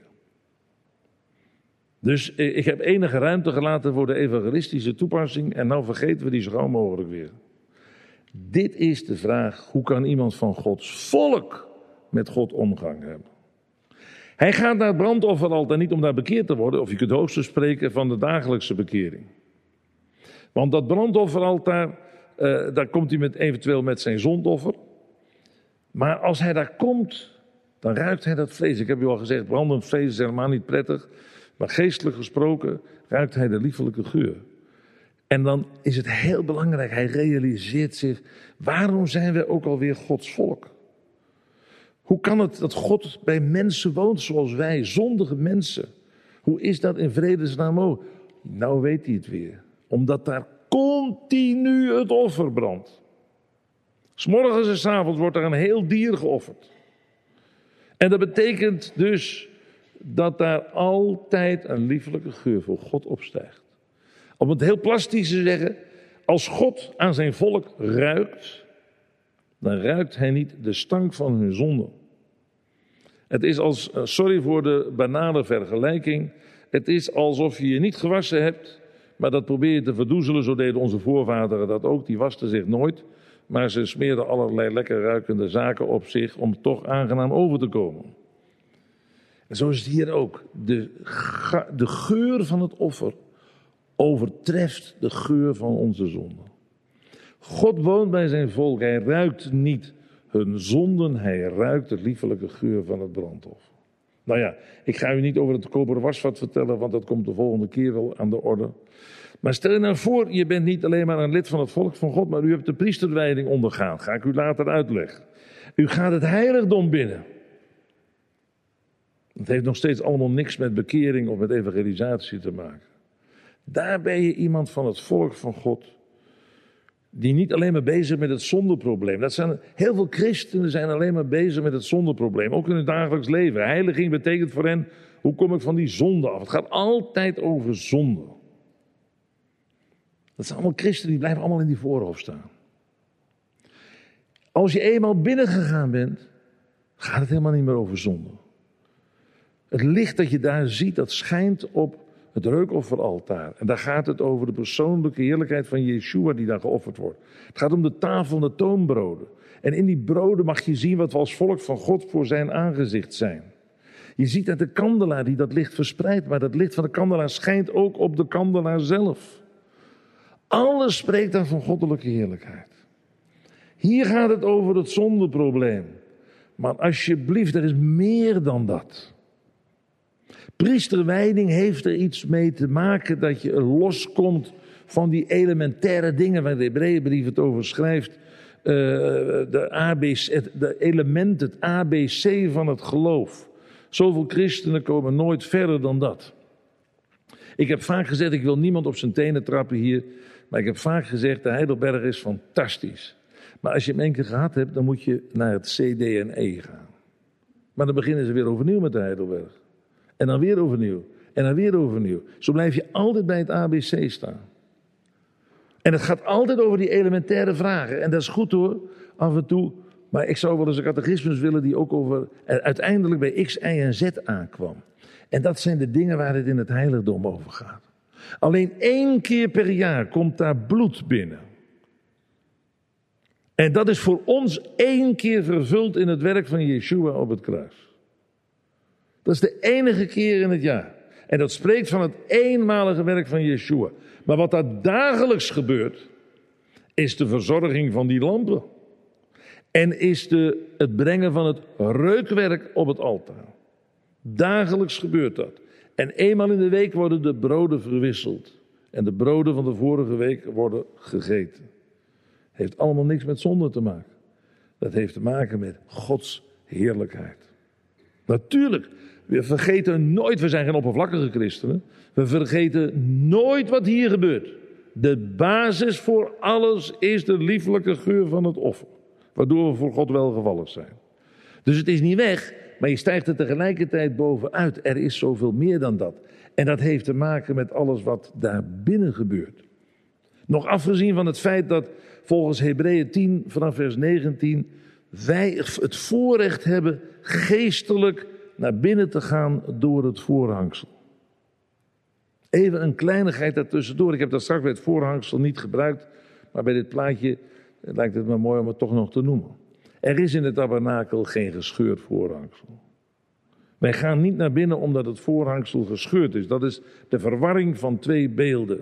Dus ik heb enige ruimte gelaten voor de evangelistische toepassing en nou vergeten we die zo gauw mogelijk weer. Dit is de vraag, hoe kan iemand van Gods volk met God omgang hebben? Hij gaat naar het brandofferaltaar niet om daar bekeerd te worden, of je kunt hoogstens spreken van de dagelijkse bekering. Want dat brandofferaltaar, uh, daar komt hij met, eventueel met zijn zondoffer. Maar als hij daar komt, dan ruikt hij dat vlees. Ik heb u al gezegd, brandend vlees is helemaal niet prettig. Maar geestelijk gesproken ruikt hij de liefelijke geur. En dan is het heel belangrijk, hij realiseert zich, waarom zijn we ook alweer Gods volk? Hoe kan het dat God bij mensen woont zoals wij, zondige mensen? Hoe is dat in vredesnaam ook? Nou weet hij het weer. Omdat daar continu het offer brandt. 'S Morgens en 's avonds wordt er een heel dier geofferd. En dat betekent dus dat daar altijd een liefelijke geur voor God opstijgt. Om het heel plastisch te zeggen, als God aan zijn volk ruikt, dan ruikt hij niet de stank van hun zonde. Het is als, sorry voor de banale vergelijking, het is alsof je je niet gewassen hebt, maar dat probeer je te verdoezelen. Zo deden onze voorvaderen dat ook, die wasten zich nooit, maar ze smeerden allerlei lekker ruikende zaken op zich om toch aangenaam over te komen. En zo is het hier ook. De, de geur van het offer overtreft de geur van onze zonde. God woont bij zijn volk. Hij ruikt niet hun zonden. Hij ruikt de liefelijke geur van het brandoffer. Nou ja, ik ga u niet over het koperen wasvat vertellen, want dat komt de volgende keer wel aan de orde. Maar stel je nou voor, je bent niet alleen maar een lid van het volk van God, maar u hebt de priesterwijding ondergaan. Ga ik u later uitleggen. U gaat het heiligdom binnen. Het heeft nog steeds allemaal niks met bekering of met evangelisatie te maken. Daar ben je iemand van het volk van God, die niet alleen maar bezig met het zondeprobleem. Dat zijn, heel veel christenen zijn alleen maar bezig met het zondeprobleem, ook in het dagelijks leven. Heiliging betekent voor hen, hoe kom ik van die zonde af? Het gaat altijd over zonde. Dat zijn allemaal christenen, die blijven allemaal in die voorhoofd staan. Als je eenmaal binnengegaan bent, gaat het helemaal niet meer over zonde. Het licht dat je daar ziet, dat schijnt op het reukofferaltaar. En daar gaat het over de persoonlijke heerlijkheid van Yeshua die daar geofferd wordt. Het gaat om de tafel en de toonbroden. En in die broden mag je zien wat we als volk van God voor zijn aangezicht zijn. Je ziet dat de kandelaar die dat licht verspreidt, maar dat licht van de kandelaar schijnt ook op de kandelaar zelf. Alles spreekt dan van goddelijke heerlijkheid. Hier gaat het over het zondeprobleem. Maar alsjeblieft, er is meer dan dat. Priesterwijding heeft er iets mee te maken dat je loskomt van die elementaire dingen waar de Hebreeënbrief het over schrijft. Uh, de, A B C, de element, het A B C van het geloof. Zoveel christenen komen nooit verder dan dat. Ik heb vaak gezegd, ik wil niemand op zijn tenen trappen hier, maar ik heb vaak gezegd, de Heidelberg is fantastisch. Maar als je hem één keer gehad hebt, dan moet je naar het C, D en E gaan. Maar dan beginnen ze weer overnieuw met de Heidelberg. En dan weer overnieuw. En dan weer overnieuw. Zo blijf je altijd bij het A B C staan. En het gaat altijd over die elementaire vragen. En dat is goed hoor, af en toe. Maar ik zou wel eens een catechismus willen die ook over uiteindelijk bij X, Y en Z aankwam. En dat zijn de dingen waar het in het heiligdom over gaat. Alleen één keer per jaar komt daar bloed binnen. En dat is voor ons één keer vervuld in het werk van Yeshua op het kruis. Dat is de enige keer in het jaar. En dat spreekt van het eenmalige werk van Yeshua. Maar wat daar dagelijks gebeurt, is de verzorging van die lampen. En is de, het brengen van het reukwerk op het altaar. Dagelijks gebeurt dat. En eenmaal in de week worden de broden verwisseld. En de broden van de vorige week worden gegeten. Heeft allemaal niks met zonde te maken. Dat heeft te maken met Gods heerlijkheid. Natuurlijk, we vergeten nooit, we zijn geen oppervlakkige christenen. We vergeten nooit wat hier gebeurt. De basis voor alles is de lieflijke geur van het offer. Waardoor we voor God welgevallig zijn. Dus het is niet weg, maar je stijgt er tegelijkertijd bovenuit. Er is zoveel meer dan dat. En dat heeft te maken met alles wat daar binnen gebeurt. Nog afgezien van het feit dat volgens Hebreeën tien vanaf vers negentien wij het voorrecht hebben geestelijk naar binnen te gaan door het voorhangsel. Even een kleinigheid daartussendoor. Ik heb dat straks bij het voorhangsel niet gebruikt, maar bij dit plaatje lijkt het me mooi om het toch nog te noemen. Er is in het tabernakel geen gescheurd voorhangsel. Wij gaan niet naar binnen omdat het voorhangsel gescheurd is. Dat is de verwarring van twee beelden.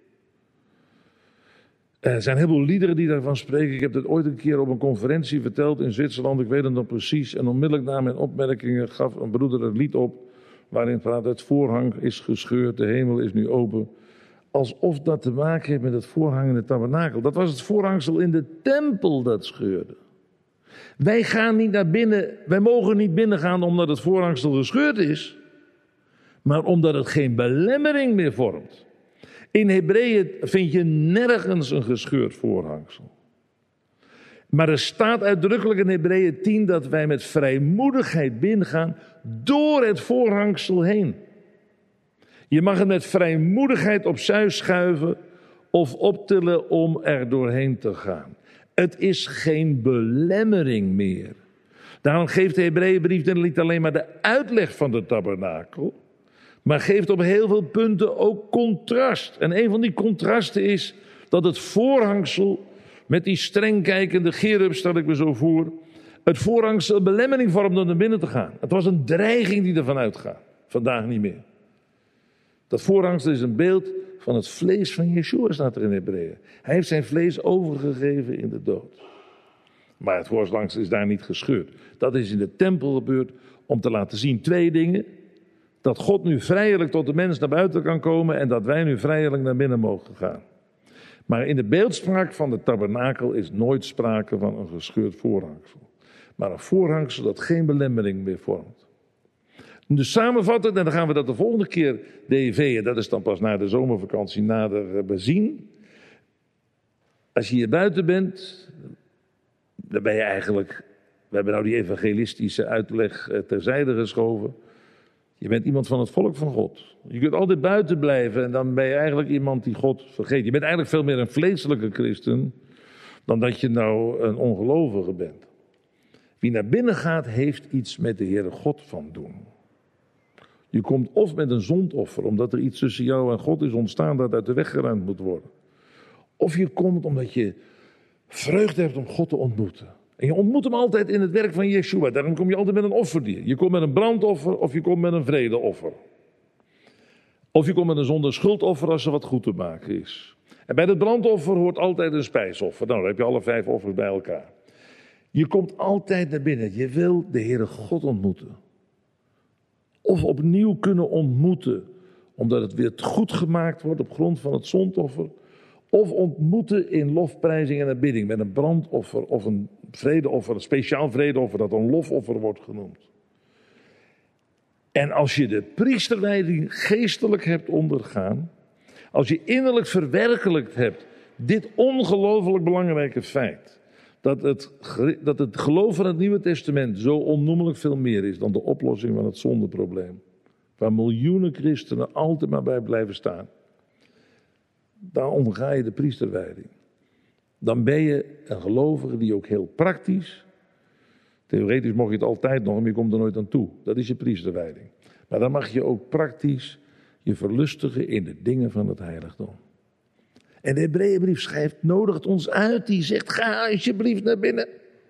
Er zijn heel veel liederen die daarvan spreken. Ik heb het ooit een keer op een conferentie verteld in Zwitserland. Ik weet het nog precies. En onmiddellijk na mijn opmerkingen gaf een broeder het lied op. Waarin praat het voorhang is gescheurd, de hemel is nu open. Alsof dat te maken heeft met het voorhang in het tabernakel. Dat was het voorhangsel in de tempel dat scheurde. Wij gaan niet naar binnen, wij mogen niet binnengaan omdat het voorhangsel gescheurd is. Maar omdat het geen belemmering meer vormt. In Hebreeën vind je nergens een gescheurd voorhangsel. Maar er staat uitdrukkelijk in Hebreeën tien dat wij met vrijmoedigheid binnengaan door het voorhangsel heen. Je mag het met vrijmoedigheid opzij schuiven of optillen om er doorheen te gaan. Het is geen belemmering meer. Daarom geeft de Hebreeënbrief niet alleen maar de uitleg van de tabernakel, maar geeft op heel veel punten ook contrast. En een van die contrasten is dat het voorhangsel met die streng kijkende cherub, stel ik me zo voor, het voorhangsel een belemmering vormde om naar binnen te gaan. Het was een dreiging die ervan uitgaat. Vandaag niet meer. Dat voorhangsel is een beeld van het vlees van Yeshua, staat er in Hebreeën. Hij heeft zijn vlees overgegeven in de dood. Maar het voorhangsel is daar niet gescheurd. Dat is in de tempel gebeurd om te laten zien twee dingen. Dat God nu vrijelijk tot de mens naar buiten kan komen en dat wij nu vrijelijk naar binnen mogen gaan. Maar in de beeldspraak van de tabernakel is nooit sprake van een gescheurd voorhangsel. Maar een voorhangsel dat geen belemmering meer vormt. Dus samenvattend, en dan gaan we dat de volgende keer D V, en dat is dan pas na de zomervakantie nader bezien. Als je hier buiten bent, dan ben je eigenlijk, we hebben nou die evangelistische uitleg terzijde geschoven. Je bent iemand van het volk van God. Je kunt altijd buiten blijven en dan ben je eigenlijk iemand die God vergeet. Je bent eigenlijk veel meer een vleeselijke christen dan dat je nou een ongelovige bent. Wie naar binnen gaat, heeft iets met de Heere God van doen. Je komt of met een zondoffer, omdat er iets tussen jou en God is ontstaan dat uit de weg geruimd moet worden. Of je komt omdat je vreugde hebt om God te ontmoeten. En je ontmoet hem altijd in het werk van Yeshua. Daarom kom je altijd met een offerdier. Je komt met een brandoffer of je komt met een vredeoffer. Of je komt met een zonder schuldoffer als er wat goed te maken is. En bij het brandoffer hoort altijd een spijsoffer. Nou, dan heb je alle vijf offers bij elkaar. Je komt altijd naar binnen. Je wil de Heere God ontmoeten. Of opnieuw kunnen ontmoeten. Omdat het weer goed gemaakt wordt op grond van het zondoffer. Of ontmoeten in lofprijzing en aanbidding. Met een brandoffer of een vredeoffer. Een speciaal vredeoffer dat een lofoffer wordt genoemd. En als je de priesterwijding geestelijk hebt ondergaan. Als je innerlijk verwerkelijkt hebt. Dit ongelooflijk belangrijke feit. Dat het, dat het geloof van het Nieuwe Testament zo onnoemelijk veel meer is dan de oplossing van het zondeprobleem. Waar miljoenen christenen altijd maar bij blijven staan. Dan onderga je de priesterwijding. Dan ben je een gelovige die ook heel praktisch. Theoretisch mag je het altijd nog, maar je komt er nooit aan toe. Dat is je priesterwijding. Maar dan mag je ook praktisch je verlustigen in de dingen van het heiligdom. En de Hebreeënbrief schrijft, nodigt ons uit. Die zegt, ga alsjeblieft naar binnen.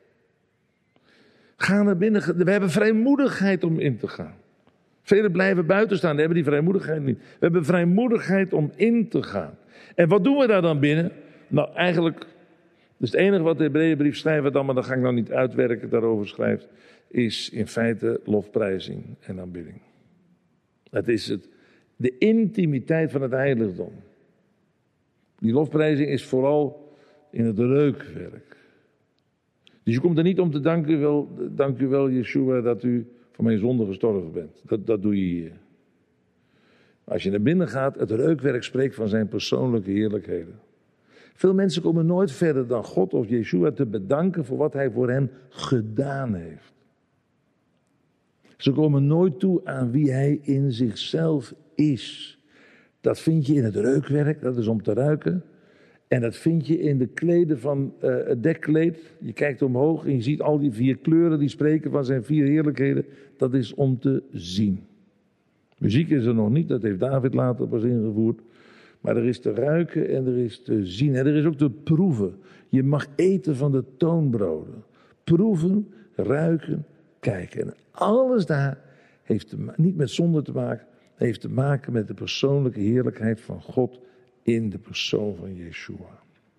Ga naar binnen. We hebben vrijmoedigheid om in te gaan. Velen blijven buiten staan, die hebben die vrijmoedigheid niet. We hebben vrijmoedigheid om in te gaan. En wat doen we daar dan binnen? Nou, eigenlijk, dus het enige wat de Hebreeënbrief schrijft dan, maar dat ga ik nou niet uitwerken, daarover schrijft, is in feite lofprijzing en aanbidding. Het is het, de intimiteit van het heiligdom. Die lofprijzing is vooral in het reukwerk. Dus je komt er niet om te danken, wel, dank u wel, Yeshua, dat u voor mijn zonde gestorven bent. Dat, dat doe je hier. Als je naar binnen gaat, het reukwerk spreekt van zijn persoonlijke heerlijkheden. Veel mensen komen nooit verder dan God of Yeshua te bedanken voor wat hij voor hen gedaan heeft. Ze komen nooit toe aan wie hij in zichzelf is. Dat vind je in het reukwerk, dat is om te ruiken. En dat vind je in de kleden van uh, het dekkleed. Je kijkt omhoog en je ziet al die vier kleuren die spreken van zijn vier heerlijkheden. Dat is om te zien. Muziek is er nog niet, dat heeft David later pas ingevoerd. Maar er is te ruiken en er is te zien. En er is ook te proeven. Je mag eten van de toonbroden. Proeven, ruiken, kijken. En alles daar heeft te ma- niet met zonde te maken. Heeft te maken met de persoonlijke heerlijkheid van God in de persoon van Yeshua.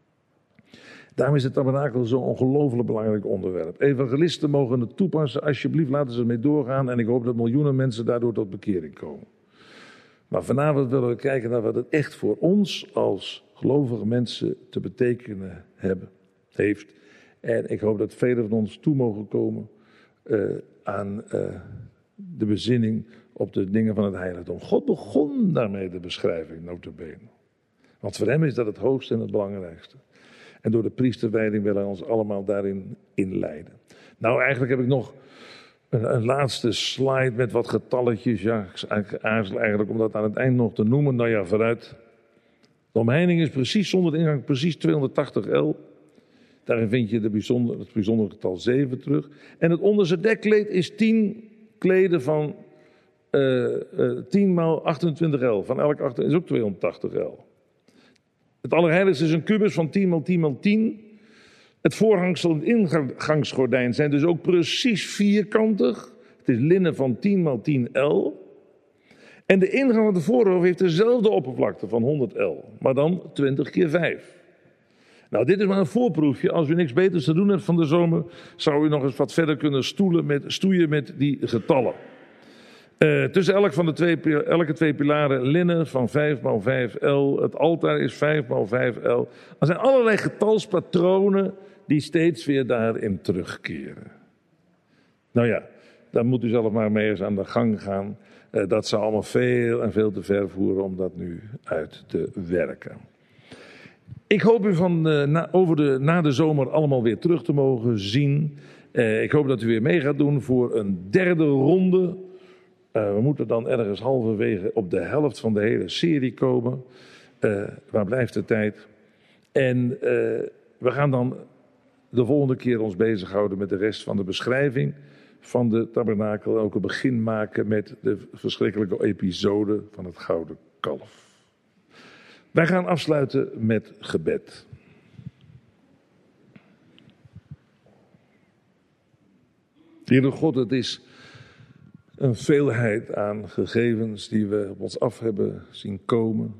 Daarom is het tabernakel zo'n ongelooflijk belangrijk onderwerp. Evangelisten mogen het toepassen. Alsjeblieft, laten ze ermee doorgaan. En ik hoop dat miljoenen mensen daardoor tot bekering komen. Maar vanavond willen we kijken naar wat het echt voor ons als gelovige mensen te betekenen hebben, heeft. En ik hoop dat velen van ons toe mogen komen uh, aan uh, de bezinning op de dingen van het heiligdom. God begon daarmee de beschrijving, nota bene. Want voor hem is dat het hoogste en het belangrijkste. En door de priesterwijding wil hij ons allemaal daarin inleiden. Nou, eigenlijk heb ik nog een, een laatste slide met wat getalletjes. Ja, ik aarzel eigenlijk om dat aan het eind nog te noemen. Nou ja, vooruit. De omheining is precies zonder de ingang precies tweehonderdtachtig el. Daarin vind je de bijzonder, het bijzondere getal zeven terug. En het onderste dekkleed is tien kleden van uh, uh, tien maal achtentwintig el. Van elk acht is ook tweehonderdtachtig el. Het allerheiligste is een kubus van tien maal tien maal tien. Het voorhangsel en het ingangsgordijn zijn dus ook precies vierkantig. Het is linnen van tien maal tien el. En de ingang van de voorhoofd heeft dezelfde oppervlakte van honderd el. Maar dan twintig keer vijf. Nou, dit is maar een voorproefje. Als u niks beters te doen hebt van de zomer, zou u nog eens wat verder kunnen stoelen met, stoeien met die getallen. Uh, tussen elk van de twee, elke twee pilaren linnen van vijf maal vijf el. Het altaar is vijf maal vijf el. Er zijn allerlei getalspatronen die steeds weer daarin terugkeren. Nou ja, dan moet u zelf maar mee eens aan de gang gaan. Uh, dat zou allemaal veel en veel te ver voeren om dat nu uit te werken. Ik hoop u van uh, na, over de, na de zomer allemaal weer terug te mogen zien. Uh, ik hoop dat u weer mee gaat doen voor een derde ronde. Uh, we moeten dan ergens halverwege op de helft van de hele serie komen. Uh, waar blijft de tijd? En uh, we gaan dan de volgende keer ons bezighouden met de rest van de beschrijving van de tabernakel. En ook een begin maken met de verschrikkelijke episode van het gouden kalf. Wij gaan afsluiten met gebed. Heere God, het is een veelheid aan gegevens die we op ons af hebben zien komen.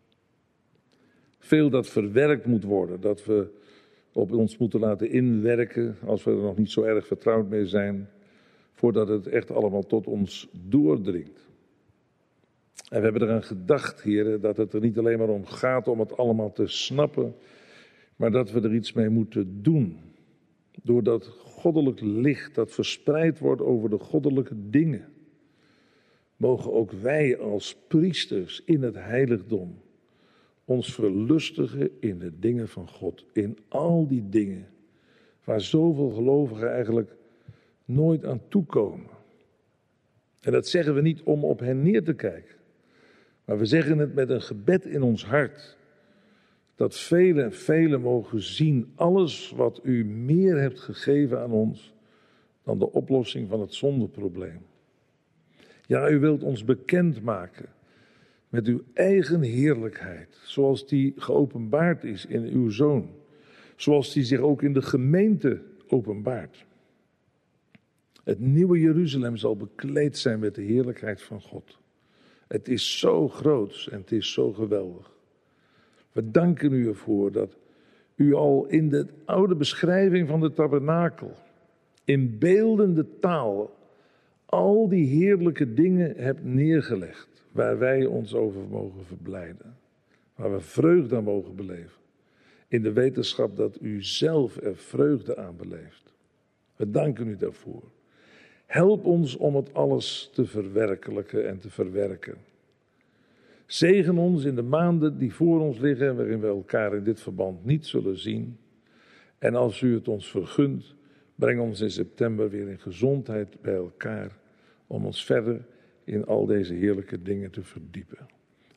Veel dat verwerkt moet worden, dat we op ons moeten laten inwerken als we er nog niet zo erg vertrouwd mee zijn, voordat het echt allemaal tot ons doordringt. En we hebben eraan gedacht, heren, dat het er niet alleen maar om gaat om het allemaal te snappen, maar dat we er iets mee moeten doen. Door dat goddelijk licht dat verspreid wordt over de goddelijke dingen, mogen ook wij als priesters in het heiligdom ons verlustigen in de dingen van God. In al die dingen waar zoveel gelovigen eigenlijk nooit aan toekomen. En dat zeggen we niet om op hen neer te kijken. Maar we zeggen het met een gebed in ons hart. Dat velen en velen mogen zien alles wat u meer hebt gegeven aan ons dan de oplossing van het zondeprobleem. Ja, u wilt ons bekendmaken met uw eigen heerlijkheid, zoals die geopenbaard is in uw Zoon. Zoals die zich ook in de gemeente openbaart. Het nieuwe Jeruzalem zal bekleed zijn met de heerlijkheid van God. Het is zo groot en het is zo geweldig. We danken u ervoor dat u al in de oude beschrijving van de tabernakel, in beeldende taal, al die heerlijke dingen hebt neergelegd, waar wij ons over mogen verblijden. Waar we vreugde aan mogen beleven. In de wetenschap dat u zelf er vreugde aan beleeft. We danken u daarvoor. Help ons om het alles te verwerkelijken en te verwerken. Zegen ons in de maanden die voor ons liggen, waarin we elkaar in dit verband niet zullen zien. En als u het ons vergunt, breng ons in september weer in gezondheid bij elkaar, om ons verder in al deze heerlijke dingen te verdiepen.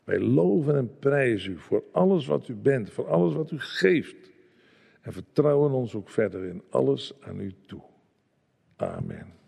Wij loven en prijzen u voor alles wat u bent, voor alles wat u geeft. En vertrouwen ons ook verder in alles aan u toe. Amen.